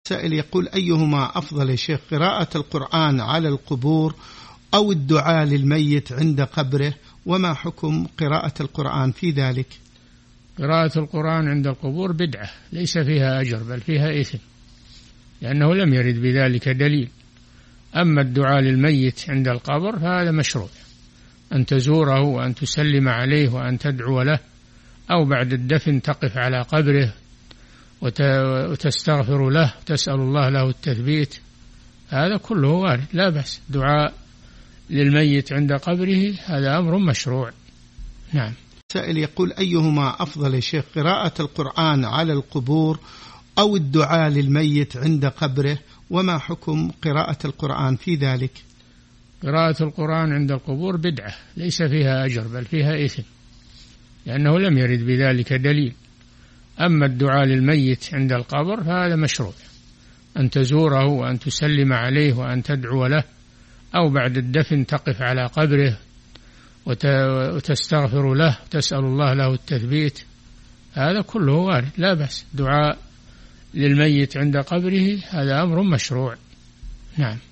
سائل يقول: أيهما أفضل يا شيخ، قراءة القرآن على القبور أو الدعاء للميت عند قبره؟ وما حكم قراءة القرآن في ذلك؟ قراءة القرآن عند القبور بدعة ليس فيها أجر بل فيها إثم، لأنه لم يرد بذلك دليل. أما الدعاء للميت عند القبر فهذا مشروع، أن تزوره وأن تسلم عليه وأن تدعو له، أو بعد الدفن تقف على قبره وتستغفر له وتسأل الله له التثبيت، هذا كله وارد لا بأس. دعاء للميت عند قبره هذا أمر مشروع. نعم. سائل يقول: أيهما أفضل يا شيخ، قراءة القرآن على القبور أو الدعاء للميت عند قبره؟ وما حكم قراءة القرآن في ذلك؟ قراءة القرآن عند القبور بدعة ليس فيها أجر بل فيها إثم، لأنه لم يرد بذلك دليل. أما الدعاء للميت عند القبر فهذا مشروع، أن تزوره وأن تسلم عليه وأن تدعو له، أو بعد الدفن تقف على قبره وتستغفر له وتسأل الله له التثبيت، هذا كله وارد لا بأس. دعاء للميت عند قبره هذا أمر مشروع. نعم.